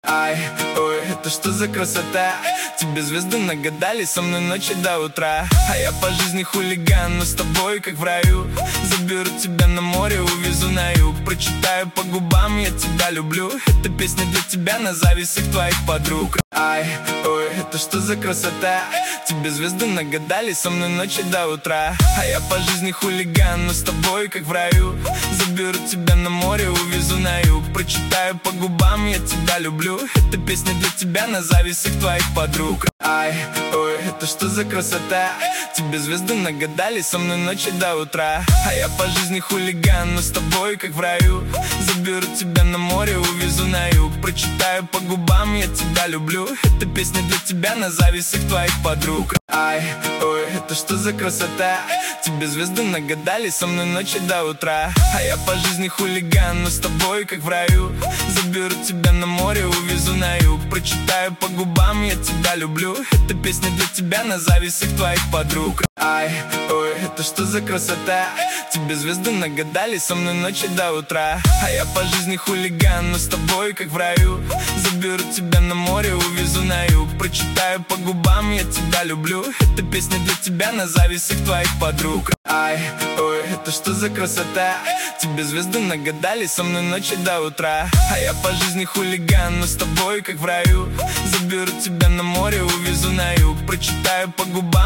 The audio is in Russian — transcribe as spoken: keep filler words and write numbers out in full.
Ай, ой, это что за красота? Тебе звезды нагадали, со мной ночи до утра. А я по жизни хулиган, но с тобой как в раю. Заберу тебя на море, увезу на юг. Прочитаю по губам, я тебя люблю. Эта песня для тебя на зависть всех твоих подруг. Ай, ой, это что за красота? Тебе звезды нагадали, со мной ночи до утра. А я по жизни хулиган, но с тобой как в раю. Заберу тебя на море, увезу на юг. Прочитаю по губам, я тебя люблю. Эта песня для тебя на зависть всех твоих подруг. Ай, ой, это что за красота? Тебе звезды нагадали, со мной ночи до утра. А я по жизни хулиган, но с тобой как в раю. Заберу тебя на море, увезу на юг. Прочитаю по губам, я тебя люблю. Эта песня для тебя на зависть всех твоих подруг. Ай, ой, это что за красота? Тебе звезды нагадали, со мной ночи до утра. А я по жизни хулиган, но с тобой как в раю. Заберу тебя на море, увезу на юг. Прочитаю по губам, я тебя люблю. Эта песня для тебя на зависть всех твоих подруг. Ай, ой, это что за красота? Тебе звезды нагадали, со мной ночи до утра. А я по жизни хулиган, но с тобой как в раю. Заберу тебя на море, увезу на юг. Прочитаю по губам, я тебя люблю. Эта песня для тебя на зависть всех твоих подруг. Ай, ой, это что за красота? Тебе звезды нагадали, со мной ночи до утра. А я по жизни хулиган, но с тобой как в раю. Заберу тебя на море, увезу на юг. Прочитаю по губам.